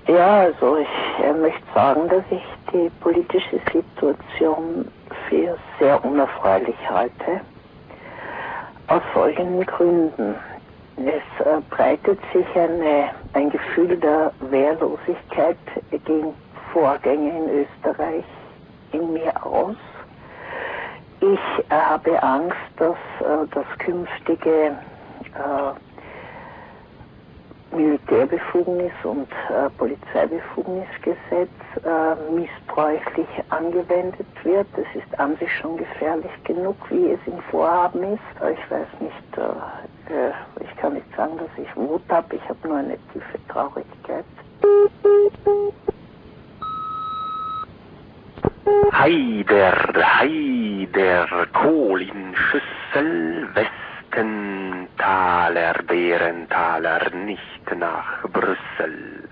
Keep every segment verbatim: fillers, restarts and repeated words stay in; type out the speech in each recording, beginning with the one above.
Ja, also ich äh, möchte sagen, dass ich die politische Situation für sehr unerfreulich halte. Aus folgenden Gründen. Es äh, breitet sich eine, ein Gefühl der Wehrlosigkeit gegen Vorgänge in Österreich in mir aus. Ich äh, habe Angst, dass äh, das künftige äh, Militärbefugnis und äh, Polizeibefugnisgesetz äh, missbräuchlich angewendet wird. Es ist an sich schon gefährlich genug, wie es im Vorhaben ist. Ich weiß nicht, äh, äh, ich kann nicht sagen, dass ich Wut habe, ich habe nur eine tiefe Traurigkeit. Heider, Heider, Kohlenschüssel, Westenthaler, Bärenthaler, nicht nach Brüssel.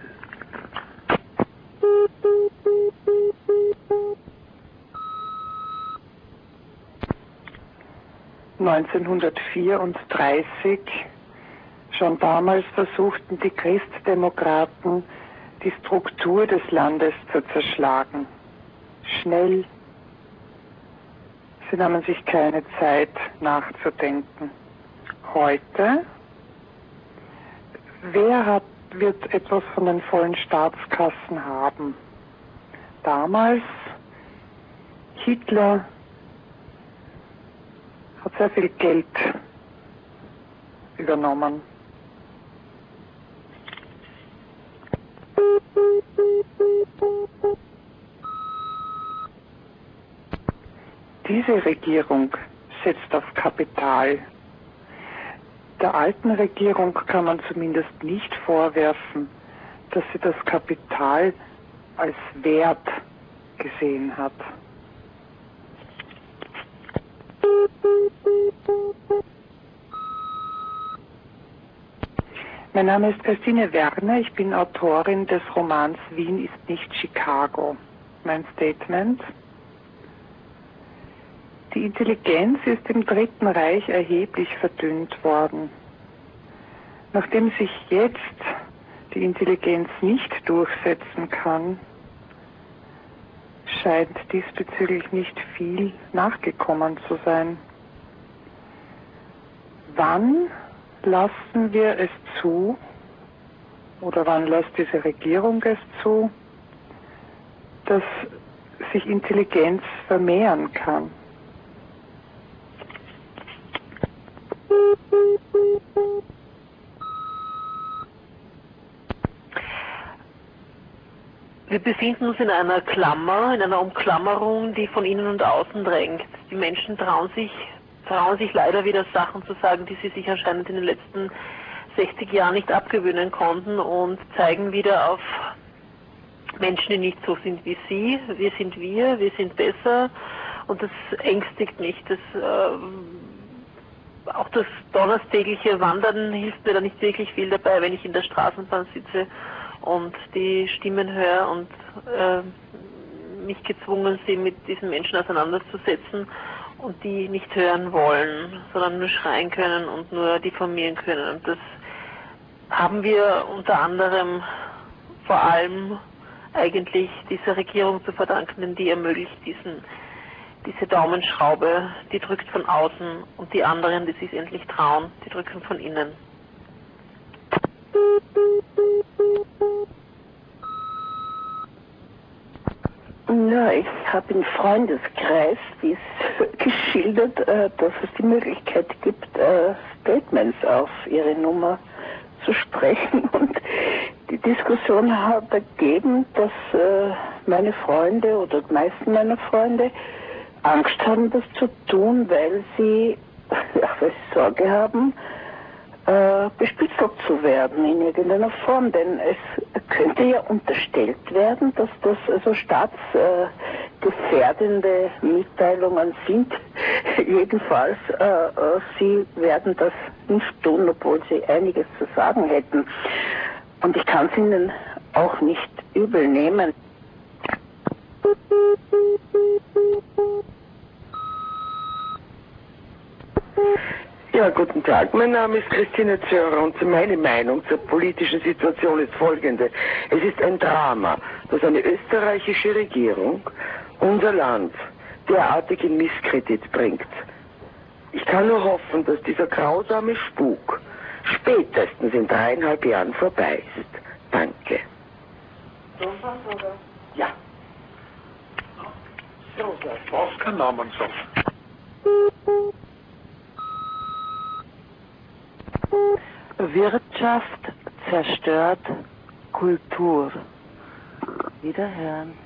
neunzehnhundertvierunddreißig, schon damals versuchten die Christdemokraten, die Struktur des Landes zu zerschlagen. Schnell. Sie nahmen sich keine Zeit nachzudenken. Heute, wer hat, wird etwas von den vollen Staatskassen haben? Damals, Hitler hat sehr viel Geld übernommen. Diese Regierung setzt auf Kapital. Der alten Regierung kann man zumindest nicht vorwerfen, dass sie das Kapital als Wert gesehen hat. Mein Name ist Christine Werner, ich bin Autorin des Romans Wien ist nicht Chicago. Mein Statement: Die Intelligenz ist im Dritten Reich erheblich verdünnt worden. Nachdem sich jetzt die Intelligenz nicht durchsetzen kann, scheint diesbezüglich nicht viel nachgekommen zu sein. Wann lassen wir es zu, oder wann lässt diese Regierung es zu, dass sich Intelligenz vermehren kann? Wir befinden uns in einer Klammer, in einer Umklammerung, die von innen und außen drängt. Die Menschen trauen sich, trauen sich leider wieder Sachen zu sagen, die sie sich anscheinend in den letzten sechzig Jahren nicht abgewöhnen konnten, und zeigen wieder auf Menschen, die nicht so sind wie sie. Wir sind wir, wir sind besser, und das ängstigt mich. Das, äh, auch das donnerstägliche Wandern hilft mir da nicht wirklich viel dabei, wenn ich in der Straßenbahn sitze und die Stimmen höre und äh, mich gezwungen sehe, mit diesen Menschen auseinanderzusetzen und die nicht hören wollen, sondern nur schreien können und nur diffamieren können. Und das haben wir unter anderem vor allem eigentlich dieser Regierung zu verdanken, denn die ermöglicht diesen, diese Daumenschraube, die drückt von außen, und die anderen, die sich endlich trauen, die drücken von innen. Ja, ich habe im Freundeskreis dies geschildert, äh, dass es die Möglichkeit gibt, äh, Statements auf ihre Nummer zu sprechen, und die Diskussion hat ergeben, dass äh, meine Freunde oder die meisten meiner Freunde Angst haben, das zu tun, weil sie, ja, weil sie Sorge haben, äh, bespitzelt zu werden in irgendeiner Form, denn es könnte ja unterstellt werden, dass das also staatsgefährdende äh, Mitteilungen sind. Jedenfalls, äh, äh, sie werden das nicht tun, obwohl sie einiges zu sagen hätten. Und ich kann es ihnen auch nicht übel nehmen. Ja, guten Tag. Mein Name ist Christine Zörer und meine Meinung zur politischen Situation ist folgende. Es ist ein Drama, dass eine österreichische Regierung unser Land derartig in Misskredit bringt. Ich kann nur hoffen, dass dieser grausame Spuk spätestens in dreieinhalb Jahren vorbei ist. Danke. Ja. So, das braucht kein Namenssaft. Wirtschaft zerstört Kultur. Wiederhören.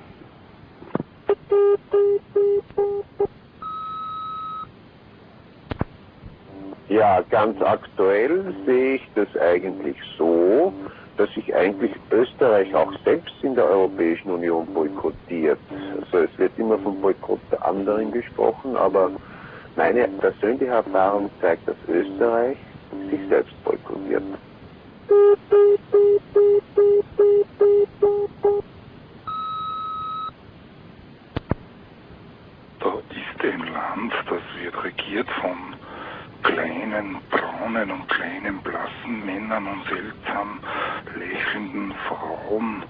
Ja, ganz aktuell sehe ich das eigentlich so, dass sich eigentlich Österreich auch selbst in der Europäischen Union boykottiert. Also es wird immer vom Boykott der anderen gesprochen, aber meine persönliche Erfahrung zeigt, dass Österreich sich selbst boykottiert. Da ist ein Land, das wird regiert von kleinen, braunen und kleinen, blassen Männern und seltsam lächelnden Frauen.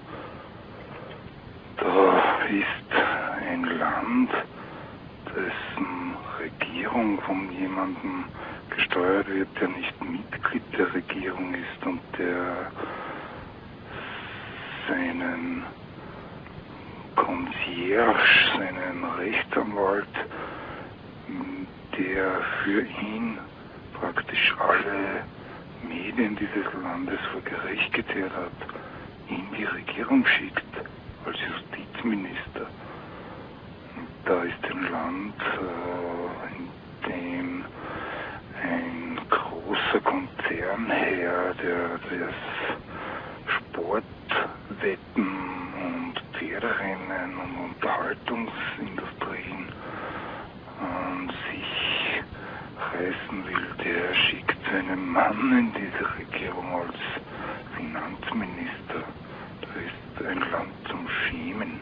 Da ist ein Land, dessen Regierung von jemandem gesteuert wird, der nicht Mitglied der Regierung ist und der seinen Concierge, seinen Rechtsanwalt, der für ihn praktisch alle Medien dieses Landes vor Gericht geteert hat, in die Regierung schickt als Justizminister. Und da ist ein Land, äh, in dem ein großer Konzernherr, der das Sportwetten und Pferderennen und Unterhaltungsindustrien an sich reißen will, der schickt seinen Mann in diese Regierung als Finanzminister. Da ist ein Land zum Schämen.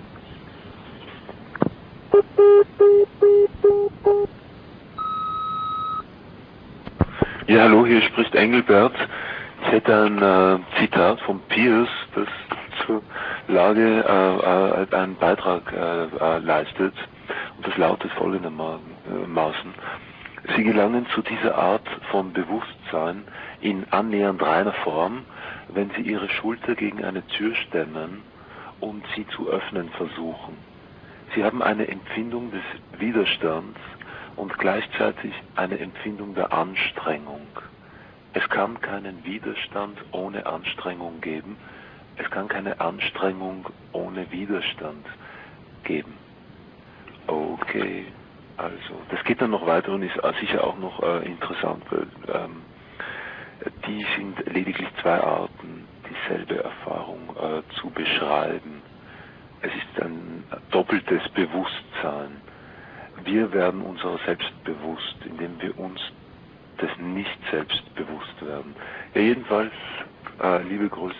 Ja, hallo, hier spricht Engelbert. Ich hätte ein äh, Zitat von Pierce, das zur Lage äh, äh, einen Beitrag äh, äh, leistet. Und das lautet folgendermaßen: Sie gelangen zu dieser Art von Bewusstsein in annähernd reiner Form, wenn Sie Ihre Schulter gegen eine Tür stemmen und sie zu öffnen versuchen. Sie haben eine Empfindung des Widerstands und gleichzeitig eine Empfindung der Anstrengung. Es kann keinen Widerstand ohne Anstrengung geben. Es kann keine Anstrengung ohne Widerstand geben. Okay, also das geht dann noch weiter und ist sicher auch noch äh, interessant, weil ähm, die sind lediglich zwei Arten, dieselbe Erfahrung äh, zu beschreiben. Es ist ein doppeltes Bewusstsein. Wir werden unserer selbst bewusst, indem wir uns des nicht selbst bewusst werden. Ja, jedenfalls, äh, liebe Grüße.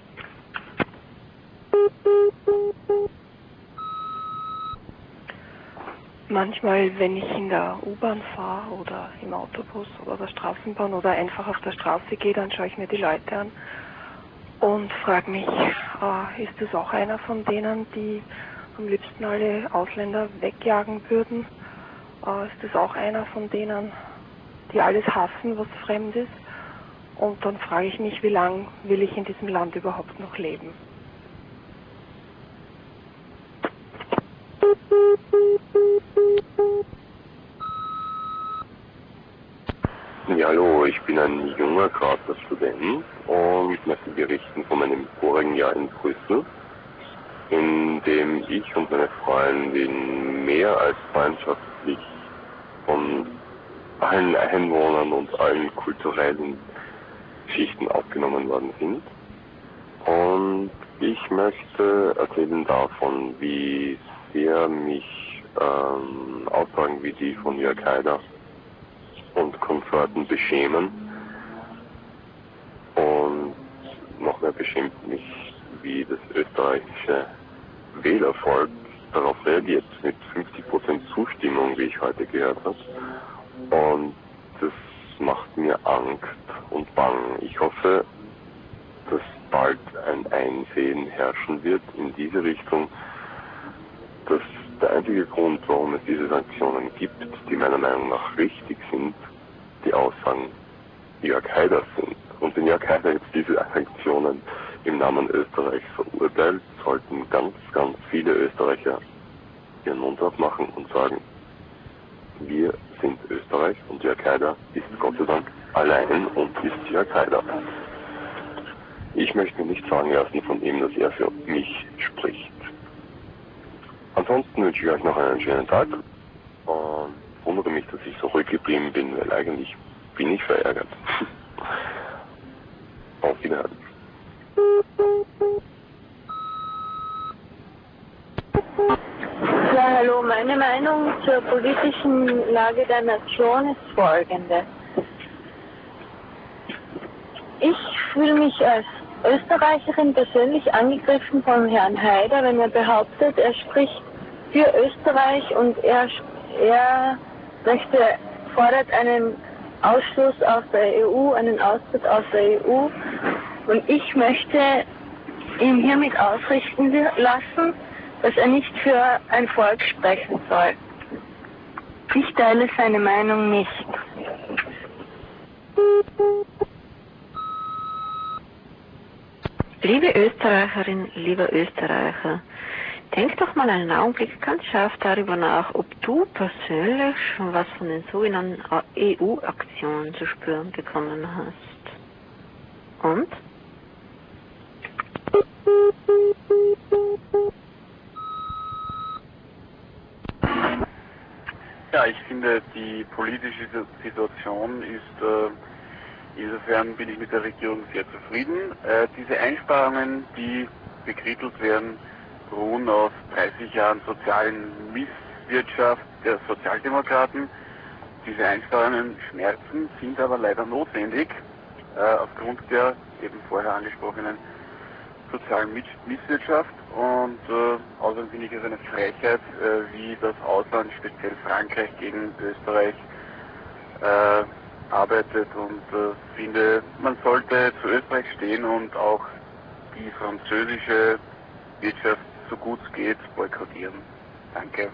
Manchmal, wenn ich in der U-Bahn fahre oder im Autobus oder der Straßenbahn oder einfach auf der Straße gehe, dann schaue ich mir die Leute an und frage mich, äh, ist das auch einer von denen, die am liebsten alle Ausländer wegjagen würden? Äh, ist das auch einer von denen, die alles hassen, was fremd ist? Und dann frage ich mich, wie lange will ich in diesem Land überhaupt noch leben? Ja, hallo, ich bin ein junger Grazer Student und möchte berichten von meinem vorigen Jahr in Brüssel, in dem ich und meine Freundin mehr als freundschaftlich von allen Einwohnern und allen kulturellen Schichten aufgenommen worden sind. Und ich möchte erzählen davon, wie sehr mich ähm, Aussagen wie die von Jörg Haider und Konsorten beschämen. Und noch mehr beschämt mich, wie das österreichische Wählervolk darauf reagiert, mit fünfzig Prozent Zustimmung, wie ich heute gehört habe. Und das macht mir Angst und Bang. Ich hoffe, dass bald ein Einsehen herrschen wird in diese Richtung, dass der einzige Grund, warum es diese Sanktionen gibt, die meiner Meinung nach richtig sind, die Aussagen Jörg Haider sind. Und wenn Jörg Haider jetzt diese Sanktionen im Namen Österreichs verurteilt, sollten ganz, ganz viele Österreicher ihren Mund aufmachen und sagen, wir sind Österreich und Jörg Haider ist Gott sei Dank allein und ist Jörg Haider. Ich möchte mir nicht sagen lassen von ihm, dass er für mich spricht. Ansonsten wünsche ich euch noch einen schönen Tag und wundere mich, dass ich so ruhig geblieben bin, weil eigentlich bin ich verärgert. Auf Wiedersehen. Ja, hallo, meine Meinung zur politischen Lage der Nation ist folgende. Ich fühle mich als Österreicherin persönlich angegriffen von Herrn Haider, wenn er behauptet, er spricht für Österreich und er, er möchte, fordert einen Ausschluss aus der E U, einen Austritt aus der E U. Und ich möchte ihm hiermit ausrichten lassen, dass er nicht für ein Volk sprechen soll. Ich teile seine Meinung nicht. Liebe Österreicherin, lieber Österreicher, denk doch mal einen Augenblick ganz scharf darüber nach, ob du persönlich schon was von den sogenannten E U-Aktionen zu spüren bekommen hast. Und? Ja, ich finde, die politische Situation ist, äh, insofern bin ich mit der Regierung sehr zufrieden. Äh, diese Einsparungen, die bekrittelt werden, beruhen auf dreißig Jahren sozialen Misswirtschaft der Sozialdemokraten. Diese Einsparungen schmerzen, sind aber leider notwendig, äh, aufgrund der eben vorher angesprochenen sozialen Misswirtschaft. Und äh, außerdem finde ich es eine Frechheit, äh, wie das Ausland, speziell Frankreich, gegen Österreich äh, arbeitet, und äh, finde, man sollte zu Österreich stehen und auch die französische Wirtschaft, so gut es geht, boykottieren. Danke.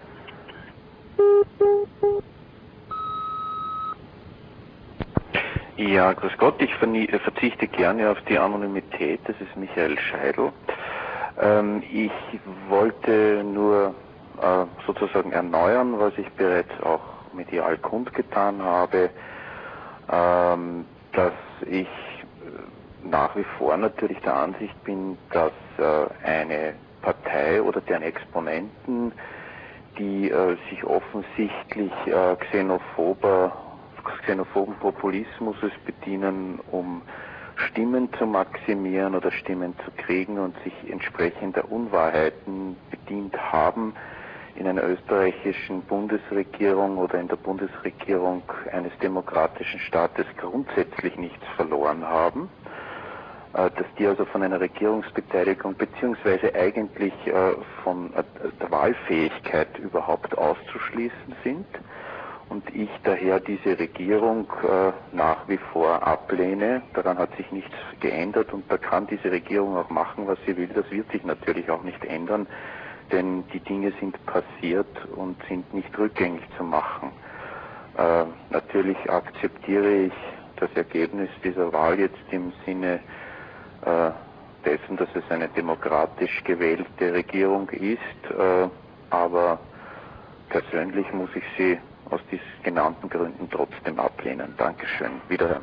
Ja, grüß Gott, ich verzichte gerne auf die Anonymität, das ist Michael Scheidl. Ähm, ich wollte nur äh, sozusagen erneuern, was ich bereits auch medial kundgetan habe, ähm, dass ich nach wie vor natürlich der Ansicht bin, dass äh, eine Partei oder deren Exponenten, die äh, sich offensichtlich äh, xenophober, xenophoben Populismus bedienen, um Stimmen zu maximieren oder Stimmen zu kriegen und sich entsprechend der Unwahrheiten bedient haben, in einer österreichischen Bundesregierung oder in der Bundesregierung eines demokratischen Staates grundsätzlich nichts verloren haben, dass die also von einer Regierungsbeteiligung beziehungsweise eigentlich von der Wahlfähigkeit überhaupt auszuschließen sind und ich daher diese Regierung nach wie vor ablehne. Daran hat sich nichts geändert und da kann diese Regierung auch machen, was sie will. Das wird sich natürlich auch nicht ändern, denn die Dinge sind passiert und sind nicht rückgängig zu machen. Äh, natürlich akzeptiere ich das Ergebnis dieser Wahl jetzt im Sinne äh, dessen, dass es eine demokratisch gewählte Regierung ist, äh, aber persönlich muss ich sie aus diesen genannten Gründen trotzdem ablehnen. Dankeschön. Wiederhören.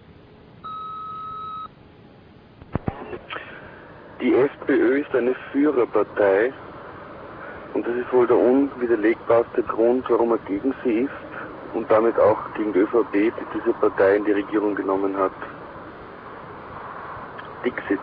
Die FPÖ ist eine Führerpartei. Und das ist wohl der unwiderlegbarste Grund, warum er gegen sie ist und damit auch gegen die ÖVP, die diese Partei in die Regierung genommen hat. Dixit.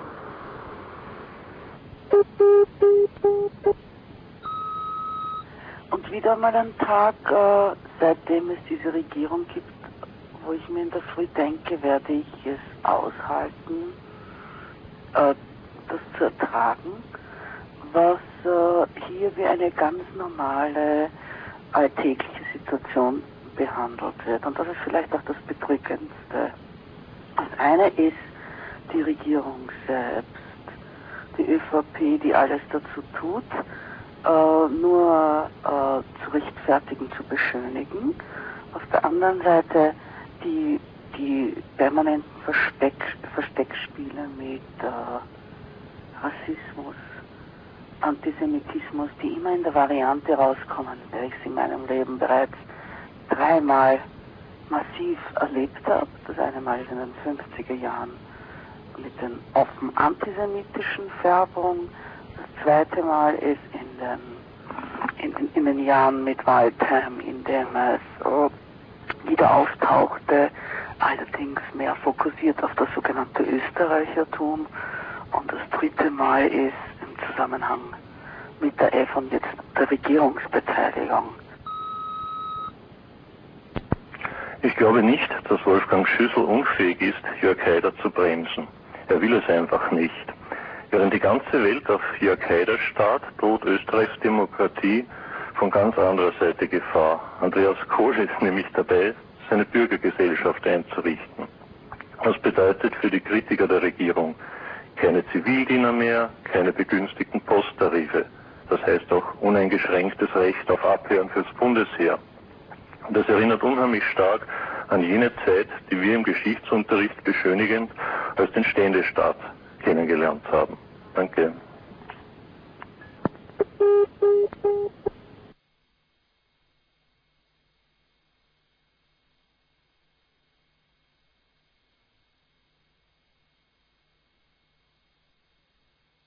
Und wieder mal ein Tag, äh, seitdem es diese Regierung gibt, wo ich mir in der Früh denke, werde ich es aushalten, äh, das zu ertragen, was äh, hier wie eine ganz normale alltägliche Situation behandelt wird. Und das ist vielleicht auch das Bedrückendste. Das eine ist die Regierung selbst, die ÖVP, die alles dazu tut, äh, nur äh, zu rechtfertigen, zu beschönigen. Auf der anderen Seite die, die permanenten Versteck, Versteckspiele mit äh, Rassismus, Antisemitismus, die immer in der Variante rauskommen, in der ich es in meinem Leben bereits dreimal massiv erlebt habe. Das eine Mal ist in den fünfziger Jahren mit den offen antisemitischen Färbungen. Das zweite Mal ist in den, in, in, in den Jahren mit Waldheim, in dem es oh, wieder auftauchte, allerdings mehr fokussiert auf das sogenannte Österreichertum. Und das dritte Mal ist im Zusammenhang mit der F und jetzt der Regierungsbeteiligung. Ich glaube nicht, dass Wolfgang Schüssel unfähig ist, Jörg Haider zu bremsen. Er will es einfach nicht. Während die ganze Welt auf Jörg Haider starrt, droht Österreichs Demokratie von ganz anderer Seite Gefahr. Andreas Kohl ist nämlich dabei, seine Bürgergesellschaft einzurichten. Das bedeutet für die Kritiker der Regierung keine Zivildiener mehr, keine begünstigten Posttarife. Das heißt auch uneingeschränktes Recht auf Abhören fürs Bundesheer. Das erinnert unheimlich stark an jene Zeit, die wir im Geschichtsunterricht beschönigend als den Ständestaat kennengelernt haben. Danke.